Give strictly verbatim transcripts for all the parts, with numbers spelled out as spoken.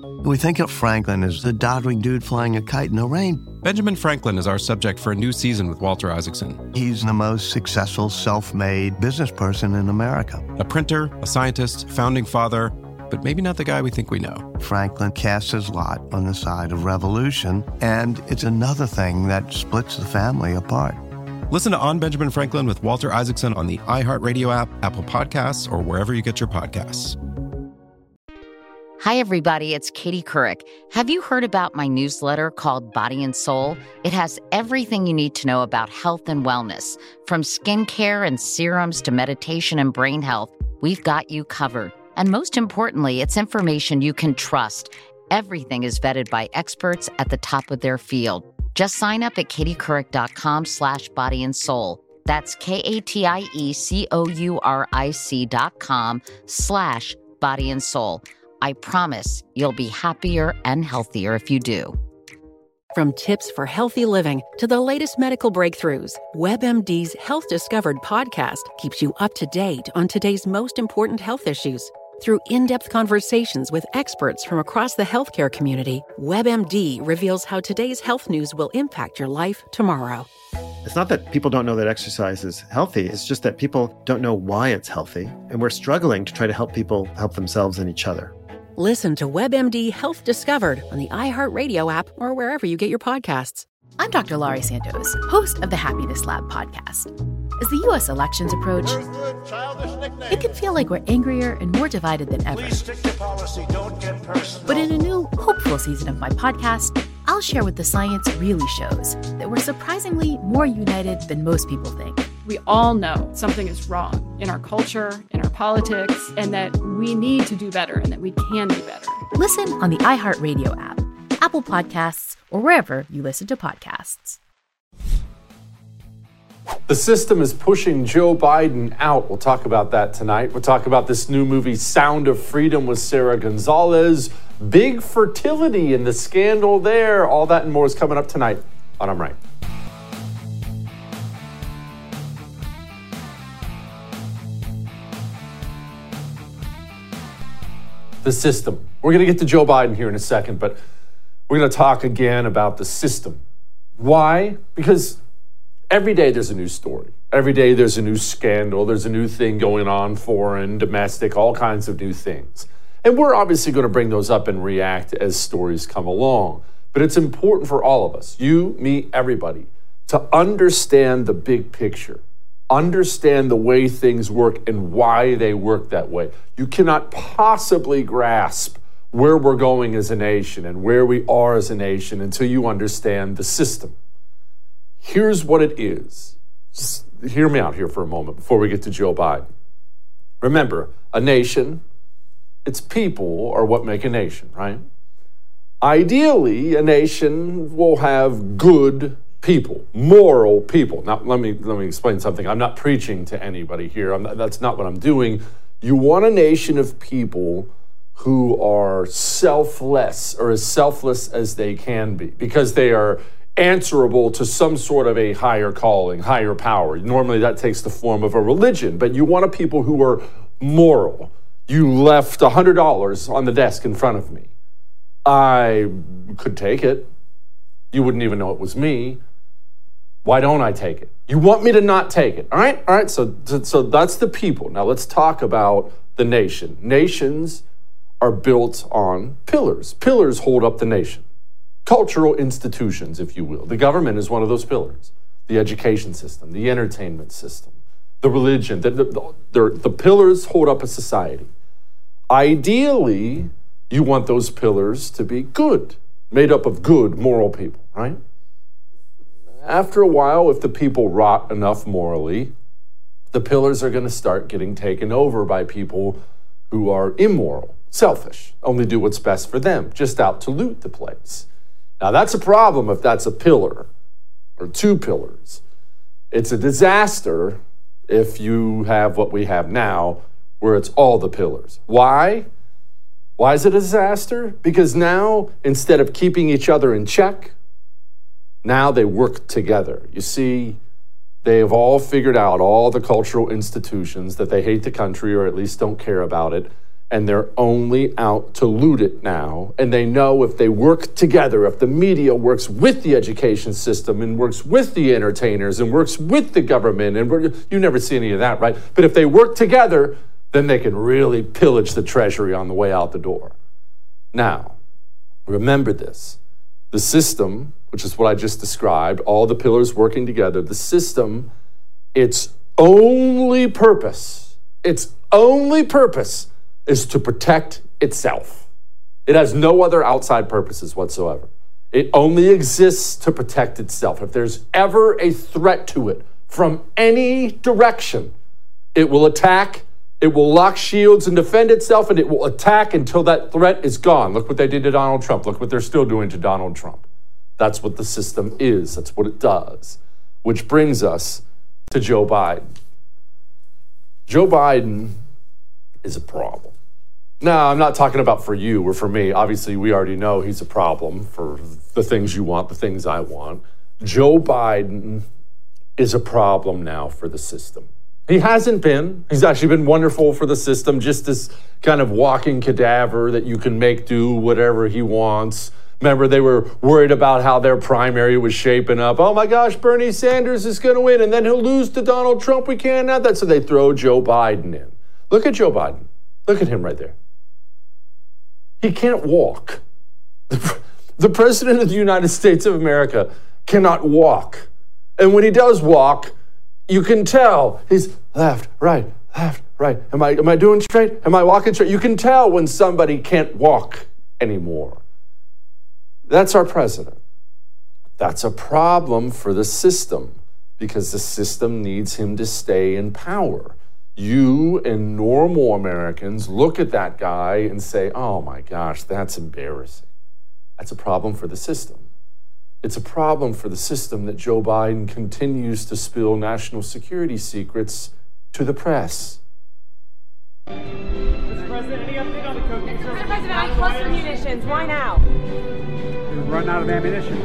We think of Franklin as the doddering dude flying a kite in the rain. Benjamin Franklin is our subject for a new season with Walter Isaacson. He's the most successful self-made business person in America. A printer, a scientist, founding father, but maybe not the guy we think we know. Franklin casts his lot on the side of revolution, and it's another thing that splits the family apart. Listen to On Benjamin Franklin with Walter Isaacson on the iHeartRadio app, Apple Podcasts, or wherever you get your podcasts. Hi, everybody. It's Katie Couric. Have you heard about my newsletter called Body and Soul? It has everything you need to know about health and wellness. From skincare and serums to meditation and brain health, we've got you covered. And most importantly, it's information you can trust. Everything is vetted by experts at the top of their field. Just sign up at katiecouric.com slash body and soul. That's K-A-T-I-E-C-O-U-R-I-C dot com slash body and soul. I promise you'll be happier and healthier if you do. From tips for healthy living to the latest medical breakthroughs, WebMD's Health Discovered podcast keeps you up to date on today's most important health issues. Through in-depth conversations with experts from across the healthcare community, WebMD reveals how today's health news will impact your life tomorrow. It's not that people don't know that exercise is healthy. It's just that people don't know why it's healthy. And we're struggling to try to help people help themselves and each other. Listen to WebMD Health Discovered on the iHeartRadio app or wherever you get your podcasts. I'm Doctor Laurie Santos, host of the Happiness Lab podcast. As the U S elections approach, it can feel like we're angrier and more divided than ever. Please stick to policy, don't get personal. But in a new, hopeful season of my podcast, I'll share what the science really shows, that we're surprisingly more united than most people think. We all know something is wrong in our culture, in our politics, and that we need to do better and that we can do better. Listen on the iHeartRadio app, Apple Podcasts, or wherever you listen to podcasts. The system is pushing Joe Biden out. We'll talk about that tonight. We'll talk about this new movie, Sound of Freedom, with Sarah Gonzalez. Big fertility and the scandal there. All that and more is coming up tonight on I'm Right. The system. We're going to get to Joe Biden here in a second, but we're going to talk again about the system. Why? Because every day there's a new story. Every day there's a new scandal. There's a new thing going on, foreign, domestic, all kinds of new things. And we're obviously going to bring those up and react as stories come along. But it's important for all of us, you, me, everybody, to understand the big picture. Understand the way things work and why they work that way. You cannot possibly grasp where we're going as a nation and where we are as a nation until you understand the system. Here's what it is. Just hear me out here for a moment before we get to Joe Biden. Remember, a nation, its people are what make a nation, right? Ideally, a nation will have good people, moral people. Now, let me let me explain something. I'm not preaching to anybody here. I'm not, that's not what I'm doing. You want a nation of people who are selfless or as selfless as they can be because they are answerable to some sort of a higher calling, higher power. Normally that takes the form of a religion, but you want a people who are moral. You left one hundred dollars on the desk in front of me. I could take it. You wouldn't even know it was me. Why don't I take it? You want me to not take it, all right? All right, so, so that's the people. Now let's talk about the nation. Nations are built on pillars. Pillars hold up the nation. Cultural institutions, if you will. The government is one of those pillars. The education system, the entertainment system, the religion. The, the, the, the pillars hold up a society. Ideally, you want those pillars to be good, made up of good, moral people, right? After a while, if the people rot enough morally, the pillars are going to start getting taken over by people who are immoral, selfish, only do what's best for them, just out to loot the place. Now, that's a problem if that's a pillar or two pillars. It's a disaster if you have what we have now, where it's all the pillars. Why? Why is it a disaster? Because now, instead of keeping each other in check, now they work together. You see, they have all figured out, all the cultural institutions, that they hate the country or at least don't care about it. and they're only out to loot it now. And they know if they work together, if the media works with the education system and works with the entertainers and works with the government, and you never see any of that, right? But if they work together, then they can really pillage the treasury on the way out the door. Now, remember this. The system, which is what I just described, all the pillars working together, the system, its only purpose, its only purpose is to protect itself. It has no other outside purposes whatsoever. It only exists to protect itself. If there's ever a threat to it from any direction, it will attack, it will lock shields and defend itself, and it will attack until that threat is gone. Look what they did to Donald Trump. Look what they're still doing to Donald Trump. That's what the system is. That's what it does. Which brings us to Joe Biden. Joe Biden is a problem. Now, I'm not talking about for you or for me. Obviously, we already know he's a problem for the things you want, the things I want. Joe Biden is a problem now for the system. He hasn't been. He's actually been wonderful for the system, just this kind of walking cadaver that you can make do whatever he wants. Remember, they were worried about how their primary was shaping up. Oh my gosh, Bernie Sanders is going to win, and then he'll lose to Donald Trump. We can't have that. So they throw Joe Biden in. Look at Joe Biden. Look at him right there. He can't walk. The President of the United States of America cannot walk. And when he does walk, you can tell he's left, right, left, right. Am I, am I doing straight? Am I walking straight? You can tell when somebody can't walk anymore. That's our president. That's a problem for the system because the system needs him to stay in power. You and normal Americans look at that guy and say, oh my gosh, that's embarrassing. That's a problem for the system. It's a problem for the system that Joe Biden continues to spill national security secrets to the press. Mister President, any update on the cocaine? Mister President, I cluster munitions. Why now? We're running out of ammunition.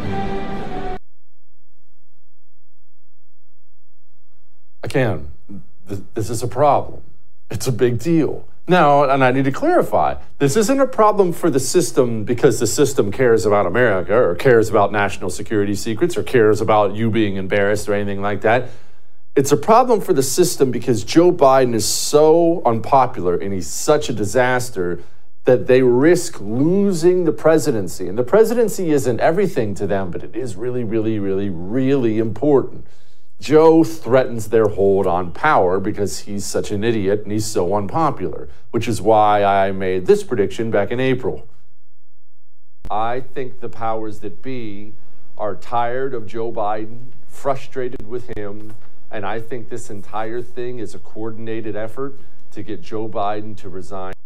Again, th- this is a problem. It's a big deal. Now, and I need to clarify, this isn't a problem for the system because the system cares about America or cares about national security secrets or cares about you being embarrassed or anything like that. It's a problem for the system because Joe Biden is so unpopular and he's such a disaster that they risk losing the presidency. And the presidency isn't everything to them, but it is really, really, really, really important. Joe threatens their hold on power because he's such an idiot and he's so unpopular, which is why I made this prediction back in April. I think the powers that be are tired of Joe Biden, frustrated with him, and I think this entire thing is a coordinated effort to get Joe Biden to resign.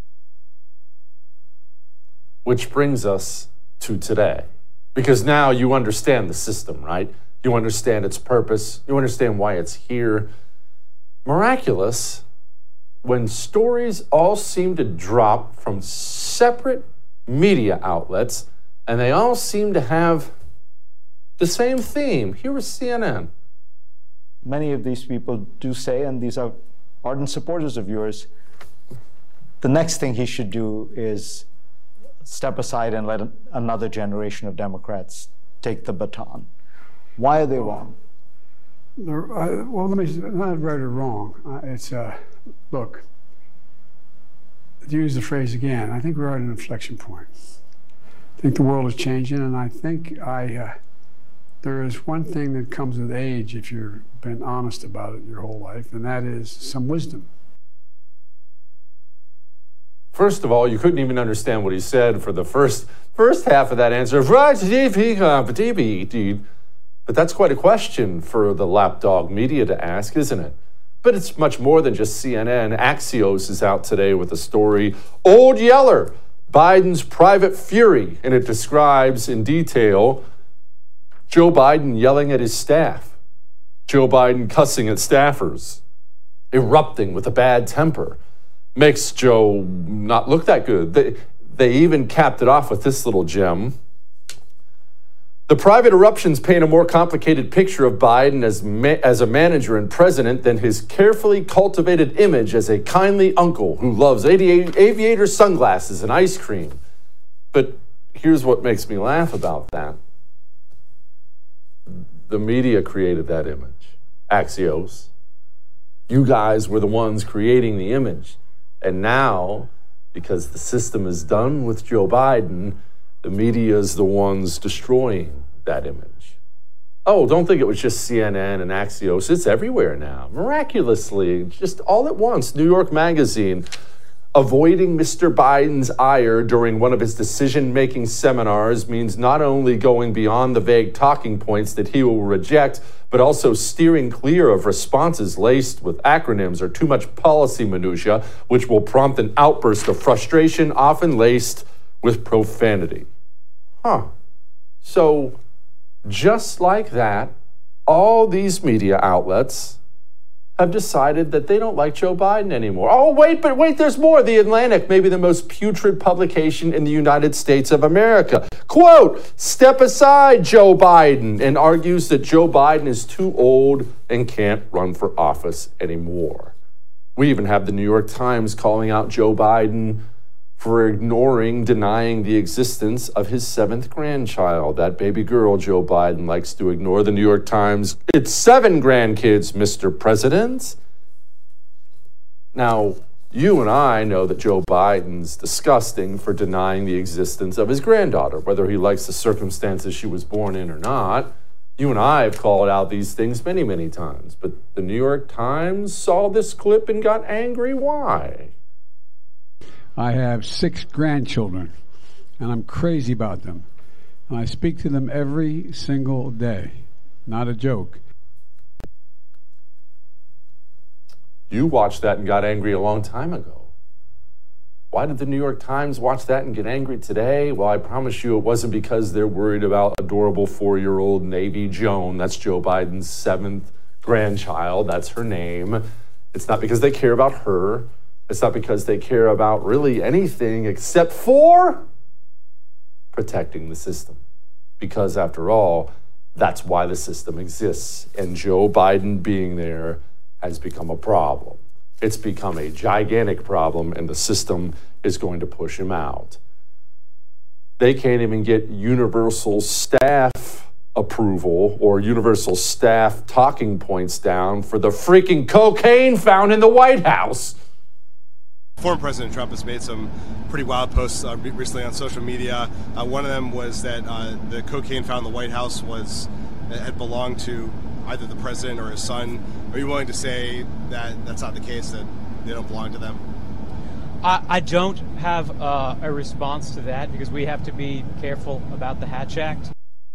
Which brings us to today, because now you understand the system, right? You understand its purpose. You understand why it's here. Miraculous, when stories all seem to drop from separate media outlets, and they all seem to have the same theme. Here is C N N. Many of these people do say, and these are ardent supporters of yours, the next thing he should do is step aside and let another generation of Democrats take the baton. Why are they wrong? Uh, well, let me, not right or wrong. Uh, it's, uh, look, to use the phrase again, I think we're at an inflection point. I think the world is changing, and I think I, uh, there is one thing that comes with age if you've been honest about it your whole life, and that is some wisdom. First of all, you couldn't even understand what he said for the first first half of that answer. But that's quite a question for the lapdog media to ask, isn't it? But it's much more than just C N N. Axios is out today with a story, Old Yeller, Biden's private fury, and it describes in detail Joe Biden yelling at his staff, Joe Biden cussing at staffers, erupting with a bad temper. Makes Joe not look that good. They, they even capped it off with this little gem. The private eruptions paint a more complicated picture of Biden as, ma- as a manager and president than his carefully cultivated image as a kindly uncle who loves avi- aviator sunglasses and ice cream. But here's what makes me laugh about that. The media created that image. Axios. You guys were the ones creating the image. And now, because the system is done with Joe Biden, the media is the ones destroying that image. Oh, don't think it was just C N N and Axios. It's everywhere now. Miraculously, just all at once. New York Magazine, avoiding Mister Biden's ire during one of his decision-making seminars means not only going beyond the vague talking points that he will reject, but also steering clear of responses laced with acronyms or too much policy minutia, which will prompt an outburst of frustration, often laced with profanity. Huh. So, just like that, all these media outlets have decided that they don't like Joe Biden anymore. Oh, wait, but wait, there's more. The Atlantic, maybe the most putrid publication in the United States of America. Quote, step aside, Joe Biden, and argues that Joe Biden is too old and can't run for office anymore. We even have the New York Times calling out Joe Biden for ignoring, denying the existence of his seventh grandchild. That baby girl Joe Biden likes to ignore. The New York Times, it's seven grandkids, Mister President. Now, you and I know that Joe Biden's disgusting for denying the existence of his granddaughter, whether he likes the circumstances she was born in or not. You and I have called out these things many, many times, but the New York Times saw this clip and got angry. Why? I have six grandchildren, and I'm crazy about them. And I speak to them every single day. Not a joke. You watched that and got angry a long time ago. Why did the New York Times watch that and get angry today? Well, I promise you it wasn't because they're worried about adorable four-year-old Navy Joan. That's Joe Biden's seventh grandchild. That's her name. It's not because they care about her. It's not because they care about really anything except for protecting the system. Because after all, that's why the system exists. And Joe Biden being there has become a problem. It's become a gigantic problem, and the system is going to push him out. They can't even get universal staff approval or universal staff talking points down for the freaking cocaine found in the White House. Former President Trump has made some pretty wild posts uh, recently on social media. Uh, one of them was that uh, the cocaine found in the White House was had belonged to either the president or his son. Are you willing to say that that's not the case, that they don't belong to them? I, I don't have uh, a response to that because we have to be careful about the Hatch Act.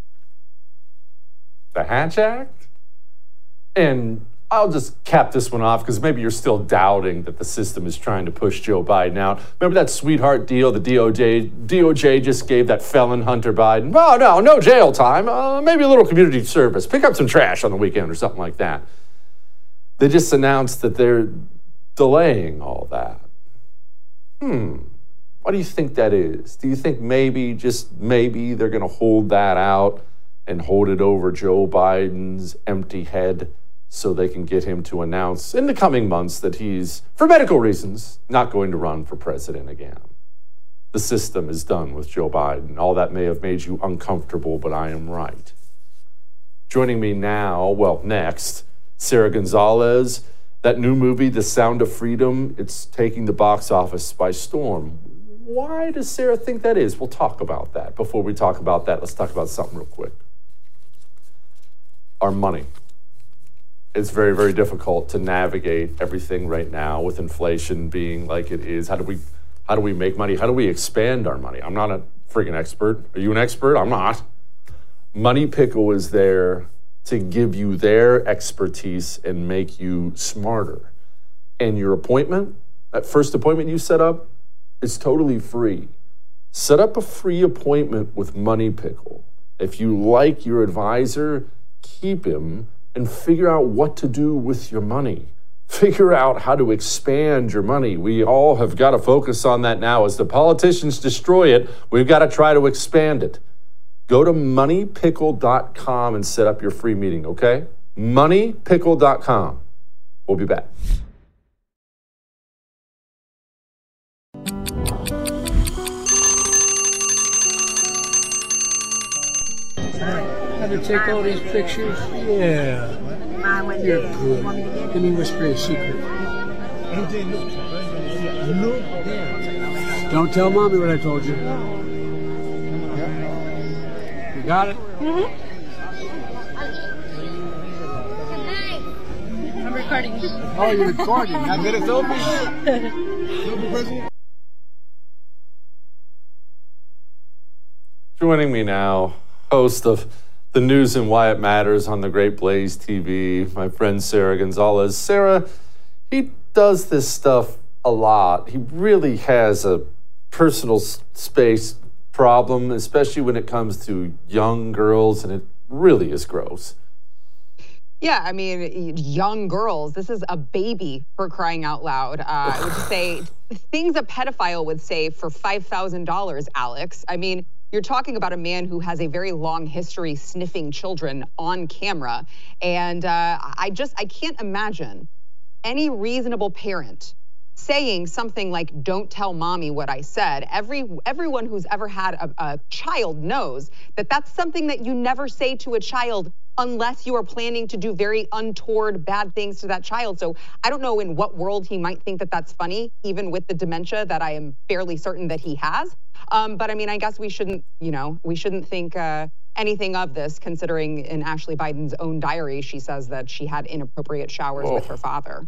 The Hatch Act? And I'll just cap this one off because maybe you're still doubting that the system is trying to push Joe Biden out. Remember that sweetheart deal the D O J D O J just gave that felon Hunter Biden? Oh, no, no jail time. Uh, maybe a little community service. Pick up some trash on the weekend or something like that. They just announced that they're delaying all that. Hmm. What do you think that is? Do you think maybe, just maybe, they're going to hold that out and hold it over Joe Biden's empty head so they can get him to announce in the coming months that he's, for medical reasons, not going to run for president again? The system is done with Joe Biden. All that may have made you uncomfortable, but I am right. Joining me now, well, next, Sarah Gonzalez. That new movie, The Sound of Freedom, it's taking the box office by storm. Why does Sarah think that is? We'll talk about that. Before we talk about that, let's talk about something real quick. Our money. It's very, very difficult to navigate everything right now with inflation being like it is. How do we, how do we make money? How do we expand our money? I'm not a freaking expert. Are you an expert? I'm not. Money Pickle is there to give you their expertise and make you smarter. And your appointment, that first appointment you set up, is totally free. Set up a free appointment with Money Pickle. If you like your advisor, keep him and figure out what to do with your money. Figure out how to expand your money. We all have got to focus on that now. As the politicians destroy it, we've got to try to expand it. Go to money pickle dot com and set up your free meeting, okay? money pickle dot com. We'll be back. How to take all these pictures? Yeah. You're good. Let me whisper a secret. Don't tell Mommy what I told you. You got it? Mm-hmm. I'm recording. Oh, you're recording. I made a selfie. Joining me now, host of The News and Why It Matters on the Great Blaze T V, my friend Sarah Gonzalez. Sarah, he does this stuff a lot. He really has a personal space problem, especially when it comes to young girls, and it really is gross. Yeah, I mean, young girls, this is a baby, for crying out loud. Uh, I would just say things a pedophile would say for five thousand dollars, Alex. I mean, you're talking about a man who has a very long history sniffing children on camera. And uh, I just, I can't imagine any reasonable parent saying something like, don't tell mommy what I said. Every Everyone who's ever had a, a child knows that that's something that you never say to a child unless you are planning to do very untoward, bad things to that child. So I don't know in what world he might think that that's funny, even with the dementia that I am fairly certain that he has. Um, but I mean, I guess we shouldn't, you know, we shouldn't think uh, anything of this, considering in Ashley Biden's own diary, she says that she had inappropriate showers oh. with her father.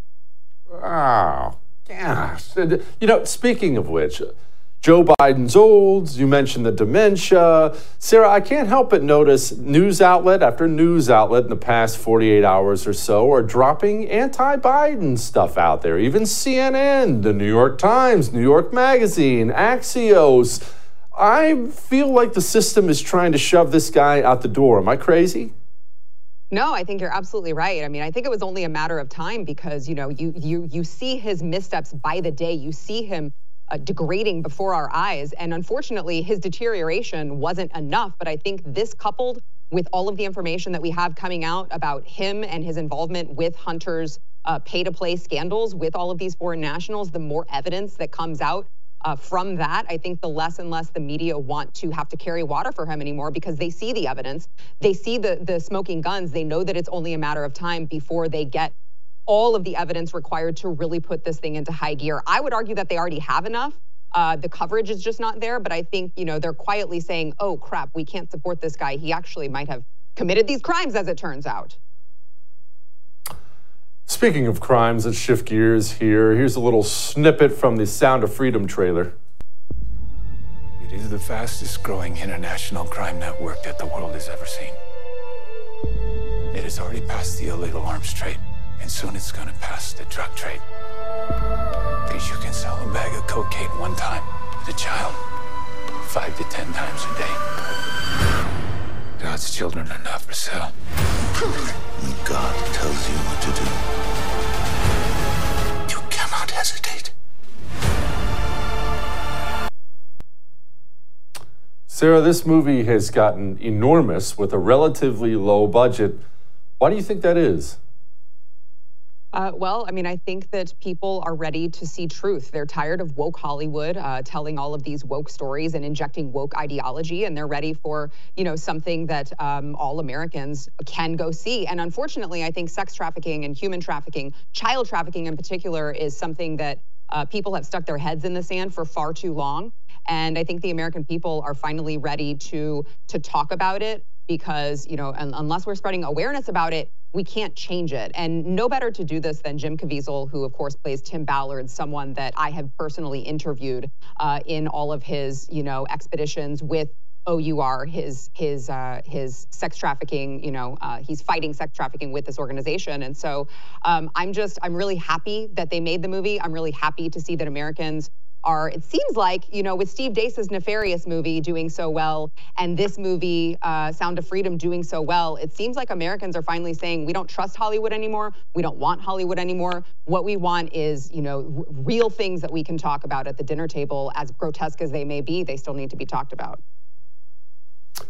Wow. Gosh. You know, speaking of which, Joe Biden's old, you mentioned the dementia. Sarah, I can't help but notice news outlet after news outlet in the past forty-eight hours or so are dropping anti-Biden stuff out there. Even C N N, the New York Times, New York Magazine, Axios. I feel like the system is trying to shove this guy out the door. Am I crazy? No, I think you're absolutely right. I mean, I think it was only a matter of time because, you know, you you you see his missteps by the day. You see him Uh, degrading before our eyes. And unfortunately, his deterioration wasn't enough. But I think this, coupled with all of the information that we have coming out about him and his involvement with Hunter's uh, pay-to-play scandals with all of these foreign nationals, the more evidence that comes out uh, from that, I think the less and less the media want to have to carry water for him anymore because they see the evidence. They see the, the smoking guns. They know that it's only a matter of time before they get all of the evidence required to really put this thing into high gear. I would argue that they already have enough. Uh, the coverage is just not there, but I think, you know, they're quietly saying, oh crap, we can't support this guy. He actually might have committed these crimes, as it turns out. Speaking of crimes, let's shift gears here. Here's a little snippet from the Sound of Freedom trailer. It is the fastest growing international crime network that the world has ever seen. It has already passed the illegal arms trade. And soon it's gonna pass the drug trade. Because you can sell a bag of cocaine one time to a child, five to ten times a day. God's children are not for sale. When God tells you what to do, you cannot hesitate. Sarah, this movie has gotten enormous with a relatively low budget. Why do you think that is? Uh, well, I mean, I think that people are ready to see truth. They're tired of woke Hollywood uh, telling all of these woke stories and injecting woke ideology, and they're ready for, you know, something that um, all Americans can go see. And unfortunately, I think sex trafficking and human trafficking, child trafficking in particular, is something that uh, people have stuck their heads in the sand for far too long. And I think the American people are finally ready to to talk about it because, you know, un- unless we're spreading awareness about it, we can't change it. And no better to do this than Jim Caviezel, who of course plays Tim Ballard, someone that I have personally interviewed uh, in all of his, you know, expeditions with O U R, his his uh, his sex trafficking, you know, uh, he's fighting sex trafficking with this organization. And so um, I'm just, I'm really happy that they made the movie. I'm really happy to see that Americans are, it seems like, you know, with Steve Deace's Nefarious movie doing so well, and this movie, uh, Sound of Freedom, doing so well, it seems like Americans are finally saying, we don't trust Hollywood anymore. We don't want Hollywood anymore. What we want is, you know, r- real things that we can talk about at the dinner table. As grotesque as they may be, they still need to be talked about.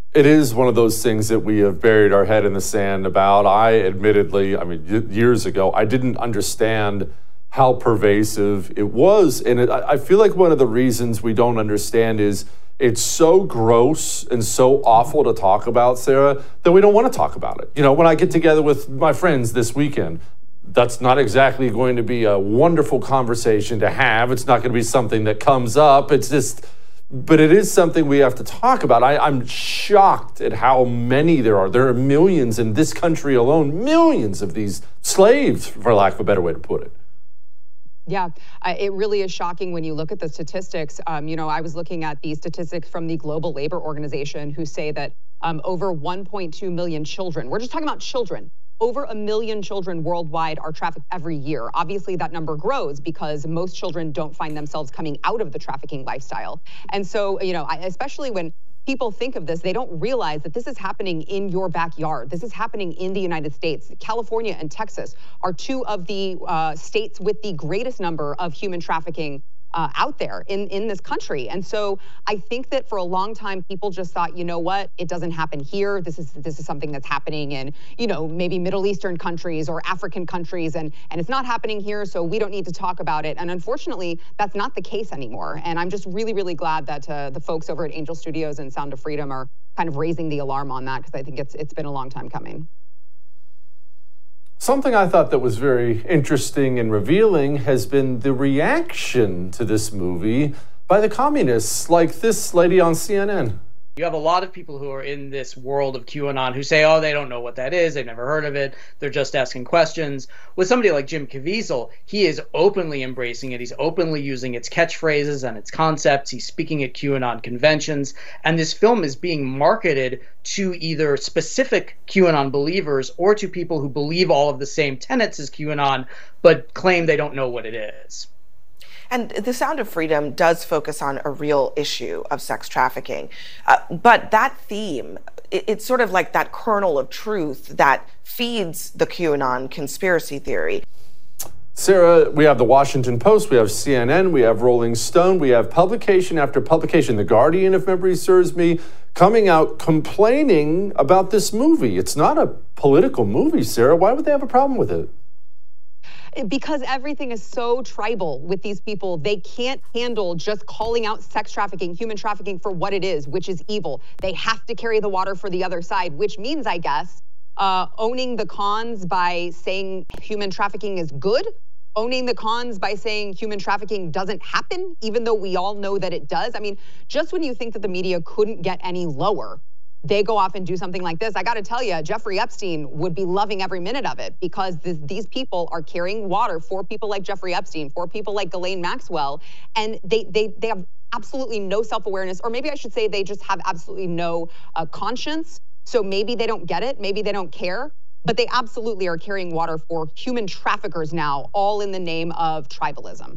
It is one of those things that we have buried our head in the sand about. I admittedly, I mean, years ago, I didn't understand how pervasive it was. And it, I feel like one of the reasons we don't understand is it's so gross and so awful to talk about, Sarah, that we don't want to talk about it. You know, when I get together with my friends this weekend, that's not exactly going to be a wonderful conversation to have. It's not going to be something that comes up. It's just... But it is something we have to talk about. I, I'm shocked at how many there are. There are millions in this country alone, millions of these slaves, for lack of a better way to put it. Yeah, uh, it really is shocking when you look at the statistics. Um, you know, I was looking at the statistics from the Global Labor Organization who say that um, over one point two million children, we're just talking about children, over a million children worldwide are trafficked every year. Obviously, that number grows because most children don't find themselves coming out of the trafficking lifestyle. And so, you know, especially when people think of this, they don't realize that this is happening in your backyard. This is happening in the United States. California and Texas are two of the uh, states with the greatest number of human trafficking Uh, out there in, in this country. And so I think that for a long time, people just thought, you know what, it doesn't happen here. This is this is something that's happening in, you know, maybe Middle Eastern countries or African countries, and, and it's not happening here, so we don't need to talk about it. And unfortunately, that's not the case anymore. And I'm just really, really glad that uh, the folks over at Angel Studios and Sound of Freedom are kind of raising the alarm on that, because I think it's it's been a long time coming. Something I thought that was very interesting and revealing has been the reaction to this movie by the communists, like this lady on C N N. You have a lot of people who are in this world of QAnon who say, oh, they don't know what that is. They've never heard of it. They're just asking questions. With somebody like Jim Caviezel, he is openly embracing it. He's openly using its catchphrases and its concepts. He's speaking at QAnon conventions. And this film is being marketed to either specific QAnon believers or to people who believe all of the same tenets as QAnon, but claim they don't know what it is. And The Sound of Freedom does focus on a real issue of sex trafficking. Uh, but that theme, it, it's sort of like that kernel of truth that feeds the QAnon conspiracy theory. Sarah, we have the Washington Post, we have C N N, we have Rolling Stone, we have publication after publication, The Guardian, if memory serves me, coming out complaining about this movie. It's not a political movie, Sarah. Why would they have a problem with it? Because everything is so tribal with these people. They can't handle just calling out sex trafficking, human trafficking for what it is, which is evil. They have to carry the water for the other side, which means, I guess, uh, owning the cons by saying human trafficking is good, owning the cons by saying human trafficking doesn't happen, even though we all know that it does. I mean, just when you think that the media couldn't get any lower, they go off and do something like this. I got to tell you, Jeffrey Epstein would be loving every minute of it, because this, these people are carrying water for people like Jeffrey Epstein, for people like Ghislaine Maxwell, and they they they have absolutely no self-awareness, or maybe I should say they just have absolutely no uh, conscience. So maybe they don't get it, maybe they don't care, but they absolutely are carrying water for human traffickers now, all in the name of tribalism.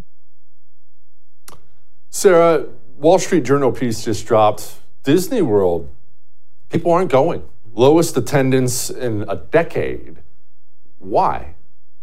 Sarah, Wall Street Journal piece just dropped. Disney World, people aren't going. Lowest attendance in a decade. Why?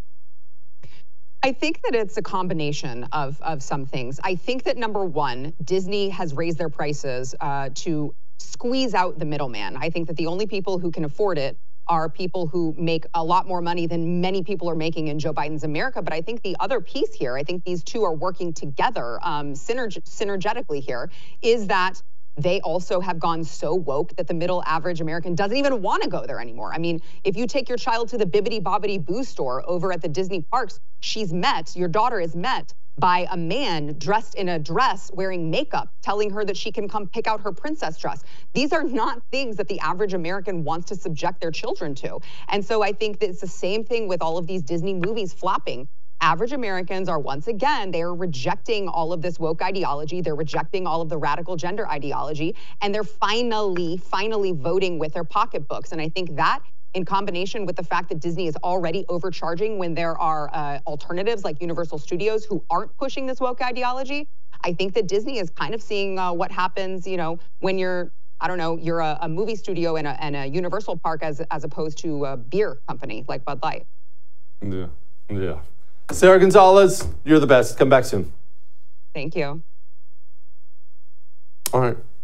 I think that it's a combination of, of some things. I think that, number one, Disney has raised their prices uh, to squeeze out the middleman. I think that the only people who can afford it are people who make a lot more money than many people are making in Joe Biden's America. But I think the other piece here, I think these two are working together um, synerg- synergetically here, is that they also have gone so woke that the middle average American doesn't even want to go there anymore. I mean, if you take your child to the Bibbidi Bobbidi Boo store over at the Disney parks, she's met, your daughter is met by a man dressed in a dress wearing makeup, telling her that she can come pick out her princess dress. These are not things that the average American wants to subject their children to. And so I think that it's the same thing with all of these Disney movies flopping. Average Americans are, once again, they're rejecting all of this woke ideology. They're rejecting all of the radical gender ideology. And they're finally, finally voting with their pocketbooks. And I think that, in combination with the fact that Disney is already overcharging when there are uh, alternatives like Universal Studios who aren't pushing this woke ideology, I think that Disney is kind of seeing uh, what happens, you know, when you're, I don't know, you're a, a movie studio and a, and a Universal park as, as opposed to a beer company like Bud Light. Yeah, yeah. Sarah Gonzalez, you're the best. Come back soon. Thank you. All right.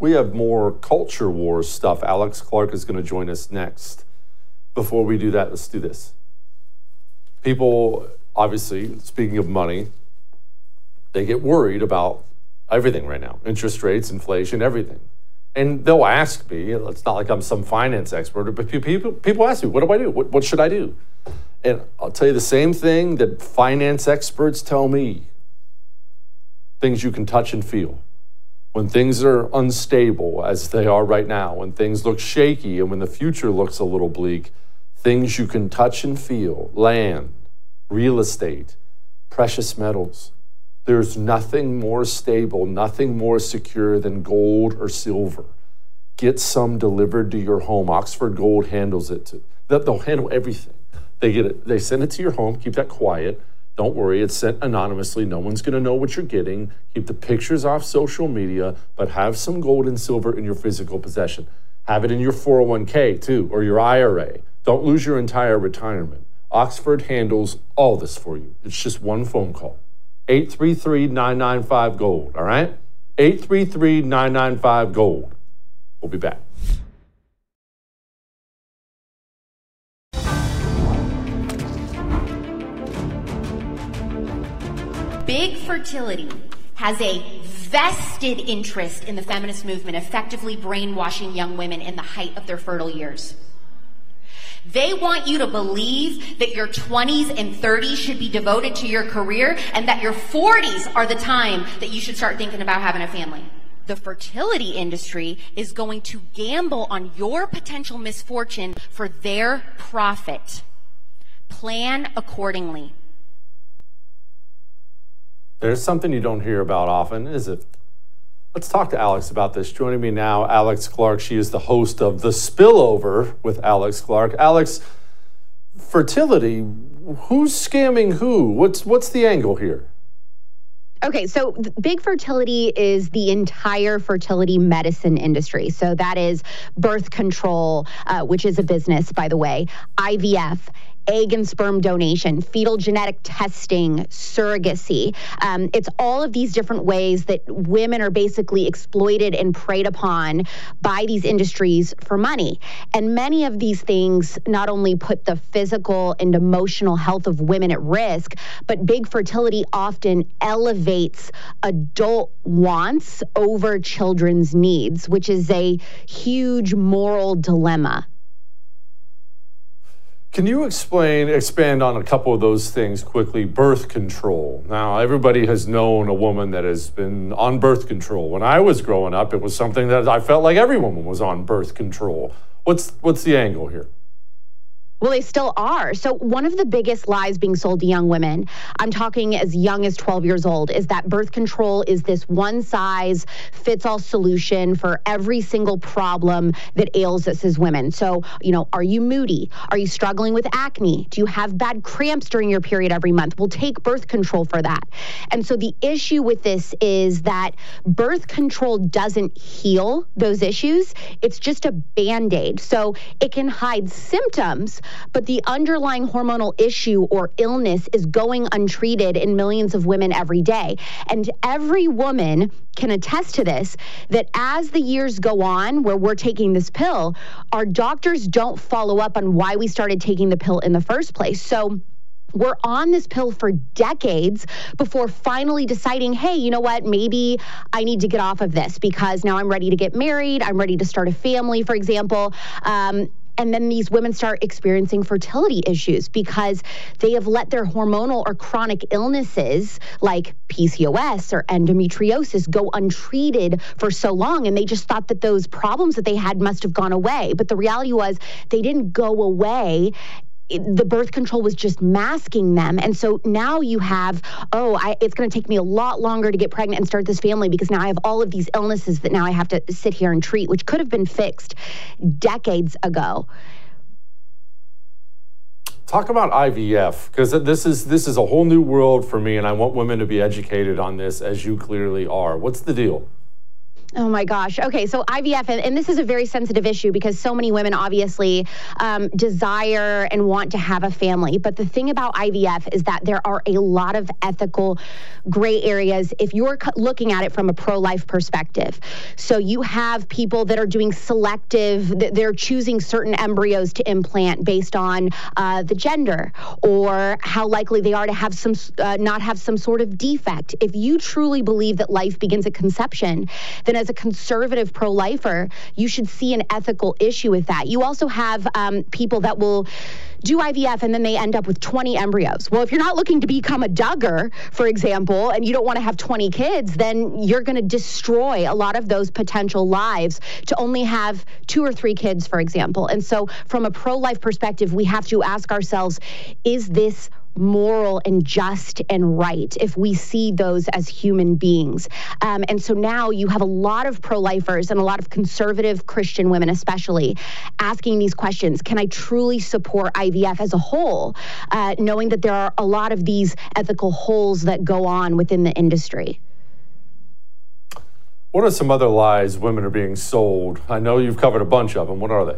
We have more culture wars stuff. Alex Clark is going to join us next. Before we do that, let's do this. People, obviously, speaking of money, they get worried about everything right now. Interest rates, inflation, everything. And they'll ask me, it's not like I'm some finance expert, but people, people ask me, what do I do? What, what should I do? And I'll tell you the same thing that finance experts tell me. Things you can touch and feel. When things are unstable, as they are right now, when things look shaky and when the future looks a little bleak, things you can touch and feel, land, real estate, precious metals. There's nothing more stable, nothing more secure than gold or silver. Get some delivered to your home. Oxford Gold handles it. To, they'll handle everything. They get it. They send it to your home. Keep that quiet. Don't worry. It's sent anonymously. No one's going to know what you're getting. Keep the pictures off social media, but have some gold and silver in your physical possession. Have it in your four oh one k too, or your I R A. Don't lose your entire retirement. Oxford handles all this for you. It's just one phone call. eight three three, nine nine five, GOLD, all right? eight three three, nine nine five, GOLD. We'll be back. Big Fertility has a vested interest in the feminist movement, effectively brainwashing young women in the height of their fertile years. They want you to believe that your twenties and thirties should be devoted to your career and that your forties are the time that you should start thinking about having a family. The fertility industry is going to gamble on your potential misfortune for their profit. Plan accordingly. There's something you don't hear about often, is it? Let's talk to Alex about this. Joining me now, Alex Clark. She is the host of The Spillover with Alex Clark. Alex, fertility, who's scamming who? What's what's the angle here? Okay, so Big Fertility is the entire fertility medicine industry. So that is birth control, uh, which is a business, by the way, I V F, egg and sperm donation, fetal genetic testing, surrogacy. Um, it's all of these different ways that women are basically exploited and preyed upon by these industries for money. And many of these things not only put the physical and emotional health of women at risk, but Big Fertility often elevates adult wants over children's needs, which is a huge moral dilemma. Can you explain, expand on a couple of those things quickly? Birth control. Now, everybody has known a woman that has been on birth control. When I was growing up, it was something that I felt like every woman was on birth control. What's what's the angle here? Well, they still are. So one of the biggest lies being sold to young women, I'm talking as young as twelve years old, is that birth control is this one-size-fits-all solution for every single problem that ails us as women. So, you know, are you moody? Are you struggling with acne? Do you have bad cramps during your period every month? We'll take birth control for that. And so the issue with this is that birth control doesn't heal those issues. It's just a Band-Aid. So it can hide symptoms, but the underlying hormonal issue or illness is going untreated in millions of women every day. And every woman can attest to this, that as the years go on where we're taking this pill, our doctors don't follow up on why we started taking the pill in the first place. So we're on this pill for decades before finally deciding, hey, you know what, maybe I need to get off of this because now I'm ready to get married, I'm ready to start a family, for example. Um, And then these women start experiencing fertility issues because they have let their hormonal or chronic illnesses like P C O S or endometriosis go untreated for so long. And they just thought that those problems that they had must have gone away. But the reality was they didn't go away. The birth control was just masking them. And so now you have, oh, I, it's going to take me a lot longer to get pregnant and start this family because now I have all of these illnesses that now I have to sit here and treat, which could have been fixed decades ago. Talk about I V F, because this is this is a whole new world for me, and I want women to be educated on this, as you clearly are. What's the deal? Oh my gosh. Okay, so I V F, and, and this is a very sensitive issue because so many women obviously um, desire and want to have a family. But the thing about I V F is that there are a lot of ethical gray areas if you're looking at it from a pro-life perspective. So you have people that are doing selective, they're choosing certain embryos to implant based on uh, the gender or how likely they are to have some, uh, not have some sort of defect. If you truly believe that life begins at conception, then as a conservative pro-lifer, you should see an ethical issue with that. You also have um, people that will do I V F and then they end up with twenty embryos. Well, if you're not looking to become a Duggar, for example, and you don't want to have twenty kids, then you're going to destroy a lot of those potential lives to only have two or three kids, for example. And so from a pro-life perspective, we have to ask ourselves, is this moral and just and right if we see those as human beings? Um, and so now you have a lot of pro-lifers and a lot of conservative Christian women especially asking these questions. Can I truly support I V F as a whole, uh, knowing that there are a lot of these ethical holes that go on within the industry? What are some other lies women are being sold? I know you've covered a bunch of them. What are they?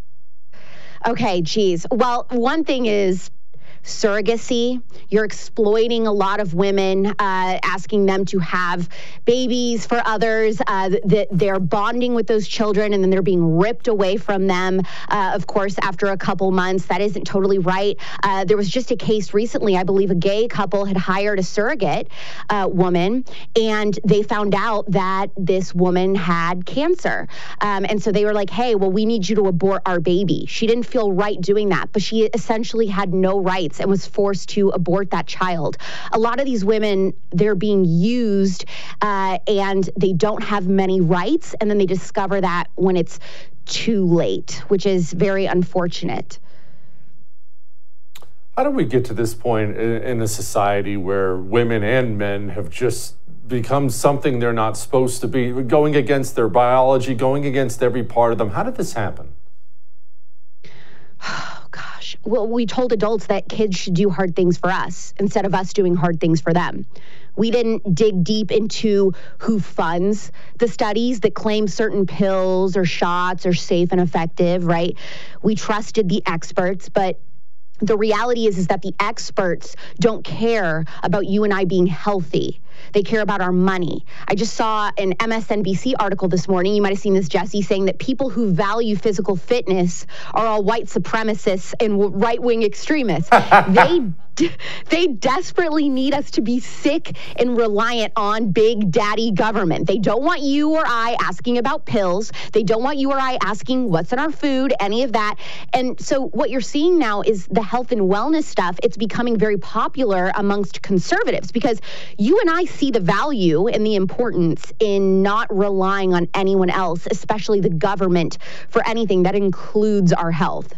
Okay, geez. Well, one thing is surrogacy. You're exploiting a lot of women, uh, asking them to have babies for others, uh, that they're bonding with those children and then they're being ripped away from them, uh, of course, after a couple months. That isn't totally right. Uh, there was just a case recently, I believe a gay couple had hired a surrogate uh, woman, and they found out that this woman had cancer. Um, and so they were like, hey, well, we need you to abort our baby. She didn't feel right doing that, but she essentially had no rights and was forced to abort that child. A lot of these women, they're being used uh, and they don't have many rights, and then they discover that when it's too late, which is very unfortunate. How do we get to this point in, in a society where women and men have just become something they're not supposed to be, going against their biology, going against every part of them? How did this happen? Well, we told adults that kids should do hard things for us instead of us doing hard things for them. We didn't dig deep into who funds the studies that claim certain pills or shots are safe and effective, right? We trusted the experts, but the reality is, is that the experts don't care about you and I being healthy. They care about our money. I just saw an M S N B C article this morning. You might have seen this, Jesse, saying that people who value physical fitness are all white supremacists and right-wing extremists. they They desperately need us to be sick and reliant on big daddy government. They don't want you or I asking about pills. They don't want you or I asking what's in our food, any of that. And so what you're seeing now is the health and wellness stuff. It's becoming very popular amongst conservatives because you and I see the value and the importance in not relying on anyone else, especially the government, for anything that includes our health.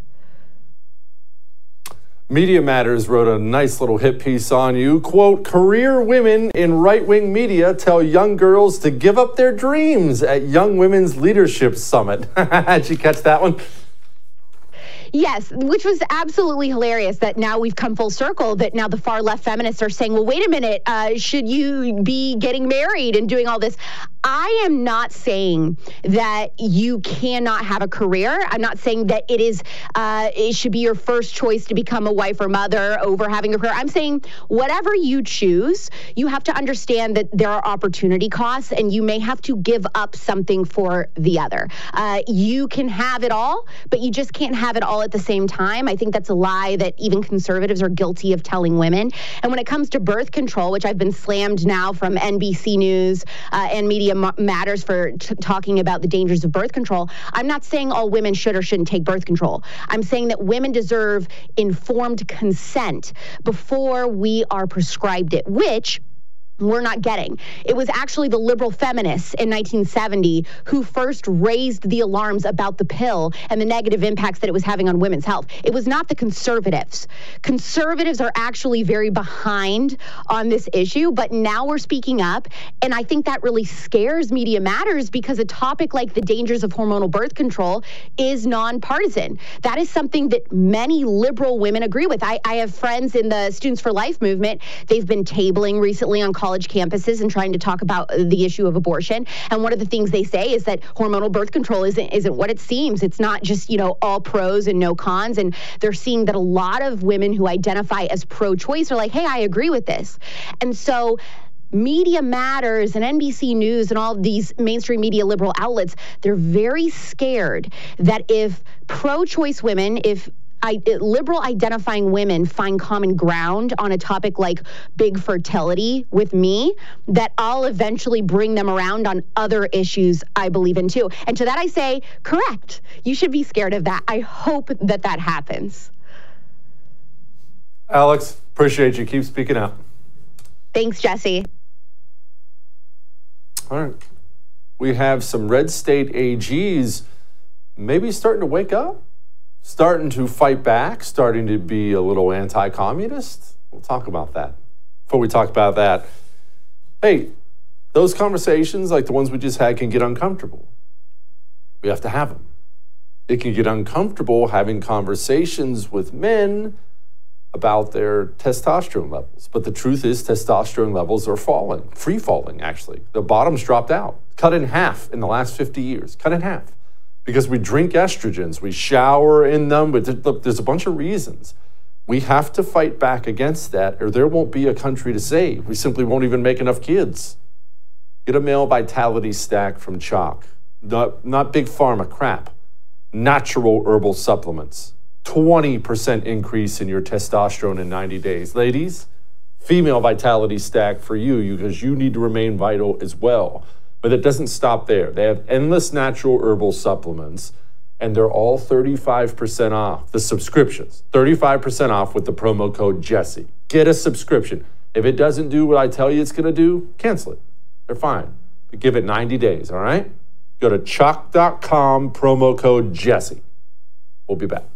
Media Matters wrote a nice little hit piece on you. Quote, career women in right-wing media tell young girls to give up their dreams at Young Women's Leadership Summit. Did you catch that one? Yes, which was absolutely hilarious that now we've come full circle, that now the far left feminists are saying, well, wait a minute, uh, should you be getting married and doing all this? I am not saying that you cannot have a career. I'm not saying that it is uh, it should be your first choice to become a wife or mother over having a career. I'm saying whatever you choose, you have to understand that there are opportunity costs and you may have to give up something for the other. Uh, you can have it all, but you just can't have it all at the same time. I think that's a lie that even conservatives are guilty of telling women. And when it comes to birth control, which I've been slammed now from N B C News uh, and Media Matters for t- talking about the dangers of birth control, I'm not saying all women should or shouldn't take birth control. I'm saying that women deserve informed consent before we are prescribed it, which we're not getting. It was actually the liberal feminists in nineteen seventy who first raised the alarms about the pill and the negative impacts that it was having on women's health. It was not the conservatives. Conservatives are actually very behind on this issue, but now we're speaking up, and I think that really scares Media Matters because a topic like the dangers of hormonal birth control is nonpartisan. That is something that many liberal women agree with. I, I have friends in the Students for Life movement. They've been tabling recently on college college campuses and trying to talk about the issue of abortion. And one of the things they say is that hormonal birth control isn't isn't what it seems. It's not just, you know, all pros and no cons. And they're seeing that a lot of women who identify as pro-choice are like, hey, I agree with this. And so Media Matters and N B C News and all these mainstream media liberal outlets, they're very scared that if pro-choice women, if I, liberal identifying women find common ground on a topic like big fertility with me, that I'll eventually bring them around on other issues I believe in too. And to that I say, correct. You should be scared of that. I hope that that happens. Alex, appreciate you. Keep speaking out. Thanks, Jesse. All right. We have some red state A Gs maybe starting to wake up. Starting to fight back, starting to be a little anti-communist. We'll talk about that. Before we talk about that, hey, those conversations like the ones we just had can get uncomfortable. We have to have them. It can get uncomfortable having conversations with men about their testosterone levels. But the truth is testosterone levels are falling, free falling actually. The bottom's dropped out, cut in half in the last fifty years, cut in half. Because we drink estrogens, we shower in them, but look, there's a bunch of reasons. We have to fight back against that, or there won't be a country to save. We simply won't even make enough kids. Get a male vitality stack from Chalk. Not, not big pharma crap. Natural herbal supplements. twenty percent increase in your testosterone in ninety days. Ladies, female vitality stack for you, because you need to remain vital as well. But it doesn't stop there. They have endless natural herbal supplements, and they're all thirty-five percent off. The subscriptions, thirty-five percent off with the promo code Jesse. Get a subscription. If it doesn't do what I tell you it's going to do, cancel it. They're fine. But give it ninety days, all right? Go to chalk dot com, promo code Jesse. We'll be back.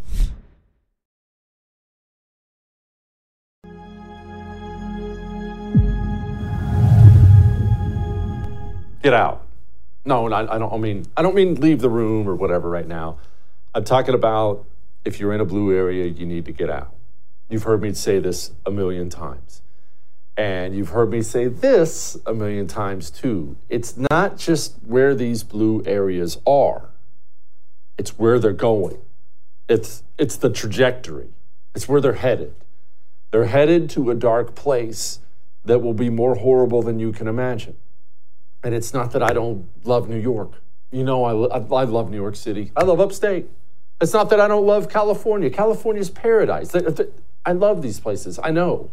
Get out. No, I, I don't I mean I don't mean leave the room or whatever right now. I'm talking about if you're in a blue area, you need to get out. You've heard me say this a million times. And you've heard me say this a million times too. It's not just where these blue areas are. It's where they're going. It's it's the trajectory. It's where they're headed. They're headed to a dark place that will be more horrible than you can imagine. And it's not that I don't love New York. You know, I, I love New York City. I love upstate. It's not that I don't love California. California's paradise. I love these places. I know.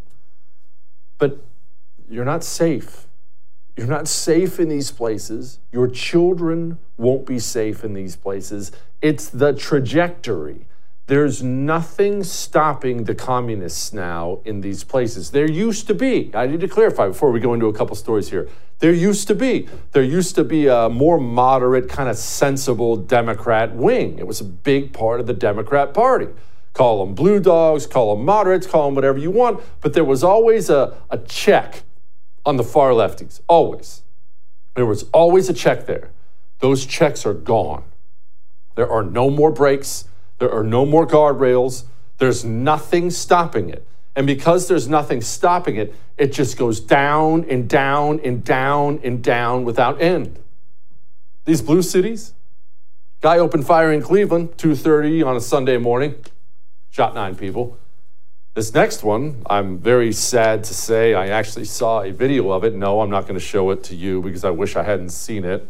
But you're not safe. You're not safe in these places. Your children won't be safe in these places. It's the trajectory. There's nothing stopping the communists now in these places. There used to be, I need to clarify before we go into a couple stories here. There used to be, there used to be a more moderate, kind of sensible Democrat wing. It was a big part of the Democrat Party. Call them blue dogs, call them moderates, call them whatever you want, but there was always a, a check on the far lefties, always. There was always a check there. Those checks are gone. There are no more brakes. There are no more guardrails. There's nothing stopping it. And because there's nothing stopping it, it just goes down and down and down and down without end. These blue cities, guy opened fire in Cleveland, two thirty on a Sunday morning, shot nine people. This next one, I'm very sad to say, I actually saw a video of it. No, I'm not going to show it to you because I wish I hadn't seen it.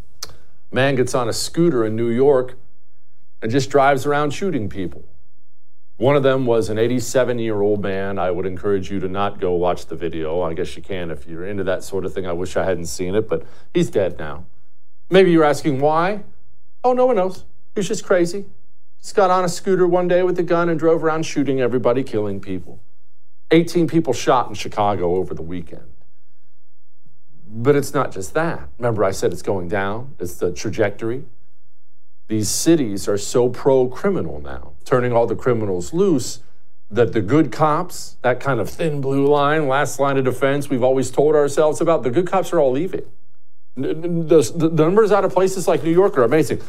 Man gets on a scooter in New York and just drives around shooting people. One of them was an eighty-seven-year-old man. I would encourage you to not go watch the video. I guess you can if you're into that sort of thing. I wish I hadn't seen it, but he's dead now. Maybe you're asking why? Oh, no one knows. He's just crazy. Just got on a scooter one day with a gun and drove around shooting everybody, killing people. eighteen people shot in Chicago over the weekend. But it's not just that. Remember I said it's going down. It's the trajectory. These cities are so pro-criminal now, turning all the criminals loose, that the good cops, that kind of thin blue line, last line of defense we've always told ourselves about, the good cops are all leaving. The, the, the numbers out of places like New York are amazing.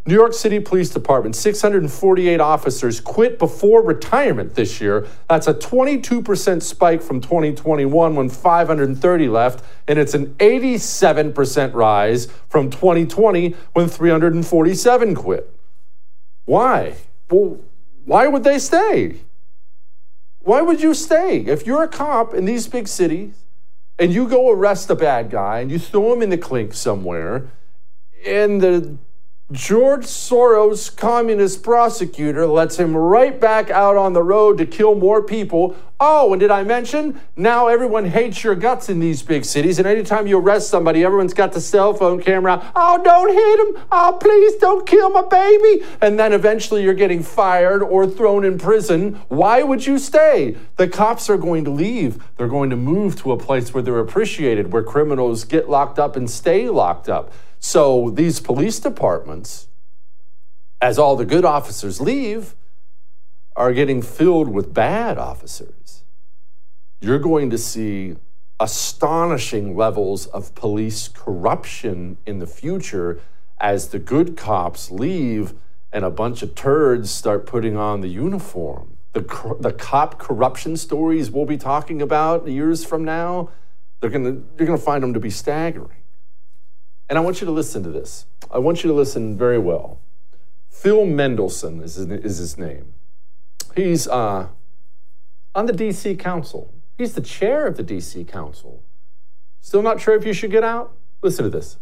New York City Police Department, six hundred forty-eight officers quit before retirement this year. That's a twenty-two percent spike from twenty twenty-one when five hundred thirty left, and it's an eighty-seven percent rise from twenty twenty when three hundred forty-seven quit. Why? Well, why would they stay? Why would you stay? If you're a cop in these big cities and you go arrest a bad guy and you throw him in the clink somewhere, and the George Soros communist prosecutor lets him right back out on the road to kill more people. Oh, and did I mention, now everyone hates your guts in these big cities, and anytime you arrest somebody, everyone's got the cell phone camera. Oh, don't hit him. Oh, please don't kill my baby. And then eventually you're getting fired or thrown in prison. Why would you stay? The cops are going to leave. They're going to move to a place where they're appreciated, where criminals get locked up and stay locked up. So these police departments, as all the good officers leave, are getting filled with bad officers. You're going to see astonishing levels of police corruption in the future as the good cops leave and a bunch of turds start putting on the uniform. The, the cop corruption stories we'll be talking about years from now, they're gonna, you're gonna find them to be staggering. And I want you to listen to this. I want you to listen very well. Phil Mendelson is his, is his name. He's uh, on the D C Council. He's the chair of the D C Council. Still not sure if you should get out? Listen to this.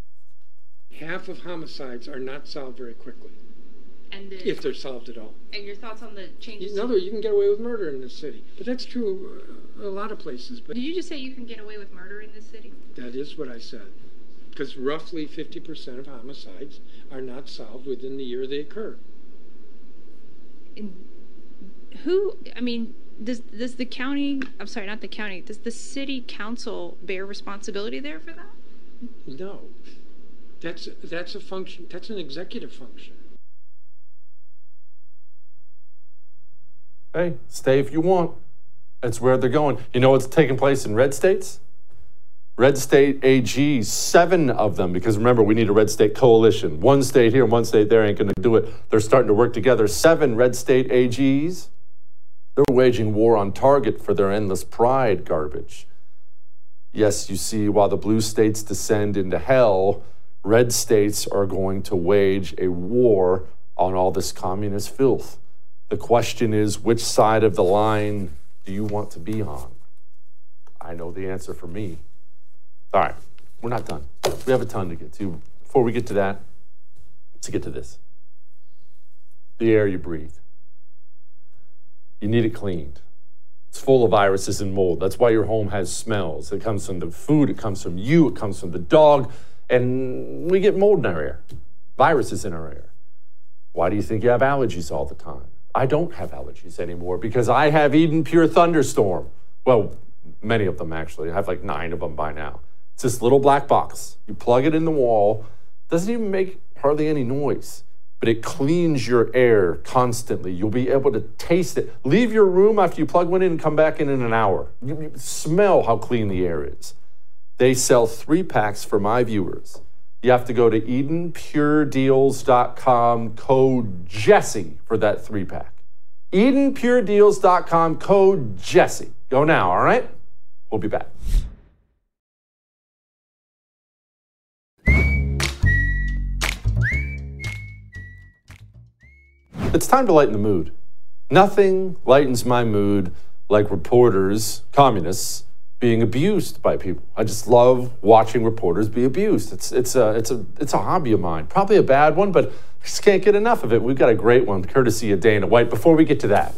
Half of homicides are not solved very quickly, and the, if they're solved at all. And your thoughts on the changes? In other words, you can get away with murder in this city, but that's true a lot of places. But did you just say you can get away with murder in this city? That is what I said. Because roughly fifty percent of homicides are not solved within the year they occur. And who, I mean, does does the county, I'm sorry, not the county, does the city council bear responsibility there for that? No. That's, that's a function, that's an executive function. Hey, stay if you want. That's where they're going. You know what's taking place in red states? Red state A Gs, seven of them, because remember, we need a red state coalition. One state here, one state there ain't going to do it. They're starting to work together. Seven red state A Gs, they're waging war on Target for their endless pride garbage. Yes, you see, while the blue states descend into hell, red states are going to wage a war on all this communist filth. The question is, which side of the line do you want to be on? I know the answer for me. All right, we're not done. We have a ton to get to. Before we get to that, let's get to this. The air you breathe. You need it cleaned. It's full of viruses and mold. That's why your home has smells. It comes from the food, it comes from you, it comes from the dog, and we get mold in our air, viruses in our air. Why do you think you have allergies all the time? I don't have allergies anymore because I have Eden Pure Thunderstorm. Well, many of them actually. I have like nine of them by now. It's this little black box. You plug it in the wall. It doesn't even make hardly any noise, but it cleans your air constantly. You'll be able to taste it. Leave your room after you plug one in and come back in in an hour. You, you smell how clean the air is. They sell three packs for my viewers. You have to go to Eden Pure Deals dot com, code Jesse for that three pack. Eden Pure Deals dot com, code Jesse. Go now, all right? We'll be back. It's time to lighten the mood. Nothing lightens my mood like reporters, communists, being abused by people. I just love watching reporters be abused. It's it's a it's a it's a hobby of mine. Probably a bad one, but I just can't get enough of it. We've got a great one, courtesy of Dana White. Before we get to that,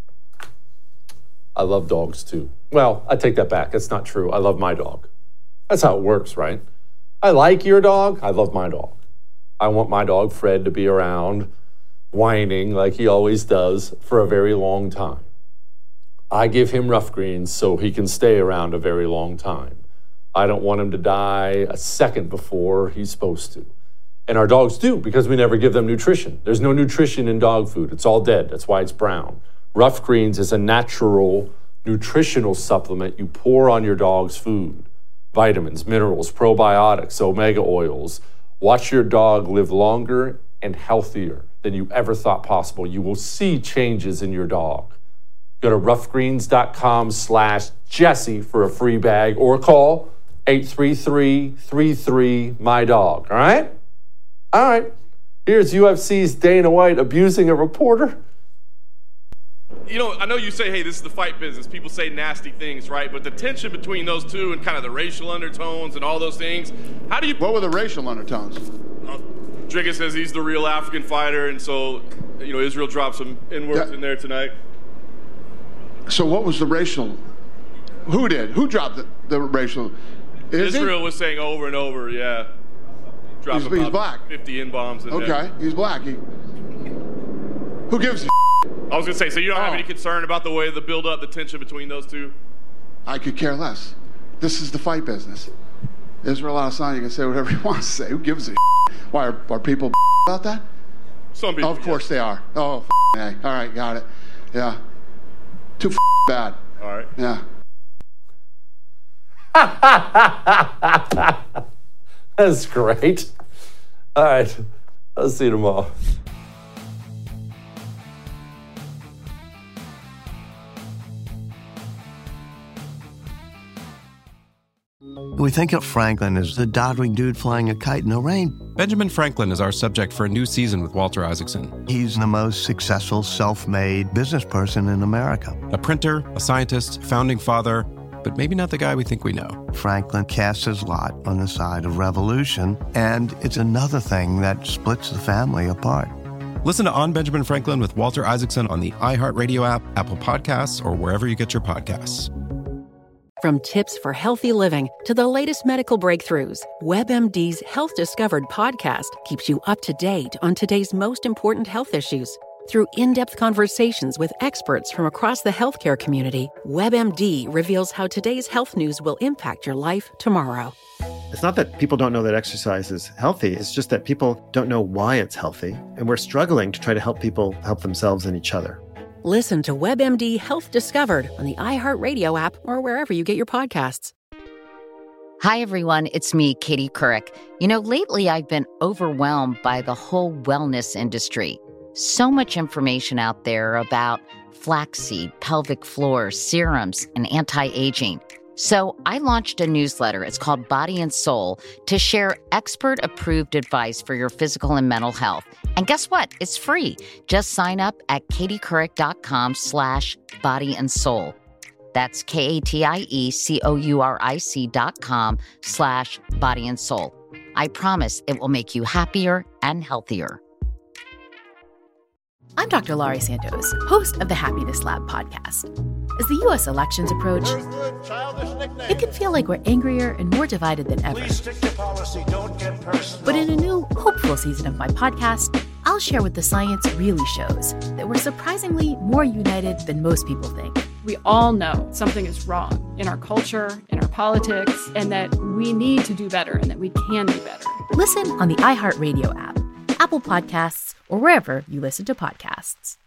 I love dogs too. Well, I take that back. That's not true. I love my dog. That's how it works, right? I like your dog. I love my dog. I want my dog, Fred, to be around, whining like he always does for a very long time. I give him rough greens so he can stay around a very long time. I don't want him to die a second before he's supposed to. And our dogs do, because we never give them nutrition. There's no nutrition in dog food. It's all dead. That's why it's brown. Rough Greens is a natural nutritional supplement you pour on your dog's food. Vitamins, minerals, probiotics, omega oils. Watch your dog live longer and healthier than you ever thought possible. You will see changes in your dog. Go to roughgreens.com slash Jesse for a free bag or call eight three three, three three, my dog. All right? All right. Here's U F C's Dana White abusing a reporter. You know, I know you say, hey, this is the fight business. People say nasty things, right? But the tension between those two and kind of the racial undertones and all those things, how do you... What were the racial undertones? Uh, Dricka says he's the real African fighter, and so, you know, Israel dropped some N-words Yeah. in there tonight. So what was the racial? Who did? Who dropped the, the racial? Is Israel he? was saying over and over, yeah. Drop He's- about he's black. fifty N-bombs in Okay, there. he's black. He, who gives a I was going to say, so you don't have Oh. any concern about the way the build-up, the tension between those two? I could care less. This is the fight business. Israel Adesanya, you can say whatever you want to say. Who gives a Why, are, are people about that? Some people, Of course they are. Oh, hey. All right, got it. Yeah. Too bad. All right. Yeah. That's great. All right. I'll see you tomorrow. We think of Franklin as the doddering dude flying a kite in the rain. Benjamin Franklin is our subject for a new season with Walter Isaacson. He's the most successful self-made business person in America. A printer, a scientist, founding father, but maybe not the guy we think we know. Franklin casts his lot on the side of revolution, and it's another thing that splits the family apart. Listen to On Benjamin Franklin with Walter Isaacson on the iHeartRadio app, Apple Podcasts, or wherever you get your podcasts. From tips for healthy living to the latest medical breakthroughs, WebMD's Health Discovered podcast keeps you up to date on today's most important health issues. Through in-depth conversations with experts from across the healthcare community, WebMD reveals how today's health news will impact your life tomorrow. It's not that people don't know that exercise is healthy. It's just that people don't know why it's healthy. And we're struggling to try to help people help themselves and each other. Listen to WebMD Health Discovered on the iHeartRadio app or wherever you get your podcasts. Hi, everyone. It's me, Katie Couric. You know, lately I've been overwhelmed by the whole wellness industry. So much information out there about flaxseed, pelvic floor, serums, and anti-aging. So I launched a newsletter. It's called Body and Soul to share expert-approved advice for your physical and mental health. And guess what? It's free. Just sign up at katiecouric.com slash body and soul. That's K-A-T-I-E-C-O-U-R-I-C dot com slash body and soul. I promise it will make you happier and healthier. I'm Doctor Laurie Santos, host of the Happiness Lab podcast. As the U S elections approach, it can feel like we're angrier and more divided than ever. Please stick to policy. Don't get personal. But in a new, hopeful season of my podcast, I'll share what the science really shows, that we're surprisingly more united than most people think. We all know something is wrong in our culture, in our politics, and that we need to do better and that we can do better. Listen on the iHeartRadio app, Apple Podcasts, or wherever you listen to podcasts.